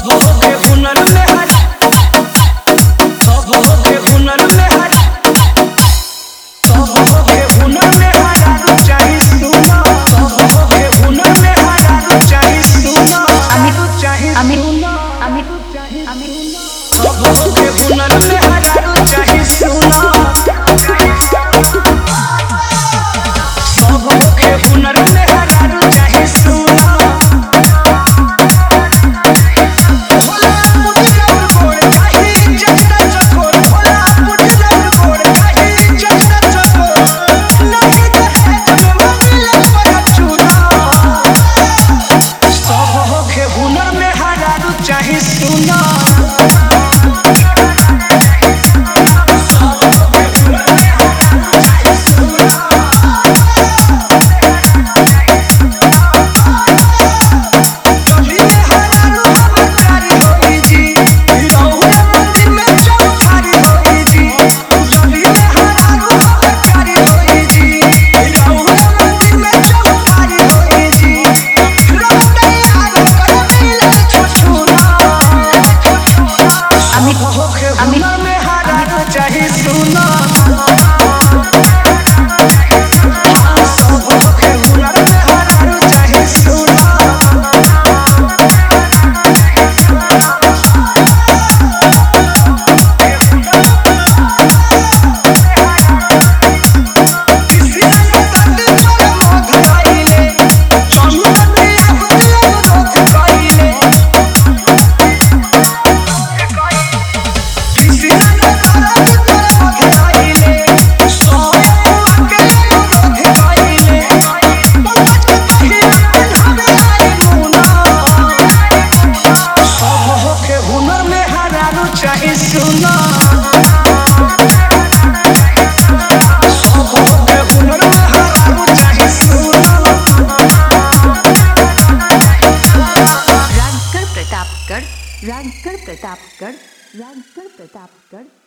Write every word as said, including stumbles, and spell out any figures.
के हुनर में हर सब के हुनर में हर सब के हुनर में हरारू चाही सुना सब के हुनर में हरारू चाही सुना अमित चाही अमित सुना अमित अमित सब के हुनर में हरारू चाही सुना सब के हुनर में हरारू चाही सुना भोला पुटला गोड़ काहे जस्ता चकोर भोला पुटला गोड़ काहे जस्ता चकोर नहीं दहेज में मांगले बड़ा चूना सब के हुनर में हरारू चाही सुना अमित में हरारू चाही सुना सब के हुनर में हरारू चाही सुना किसी ने तंद चोर मोध आइले चंदन में अबदिया रोध कइले किसी ने तंद चोर मोध आइले सोए अकेले रोध कइले पंकज के कही हमें आई मुना सब के हुनर में हरारू चाही सुना सब के हुनर में हरारू चाही सुना राजगढ़ प्रतापगढ़ राजगढ़ प्रतापगढ़ राजगढ़ प्रतापगढ़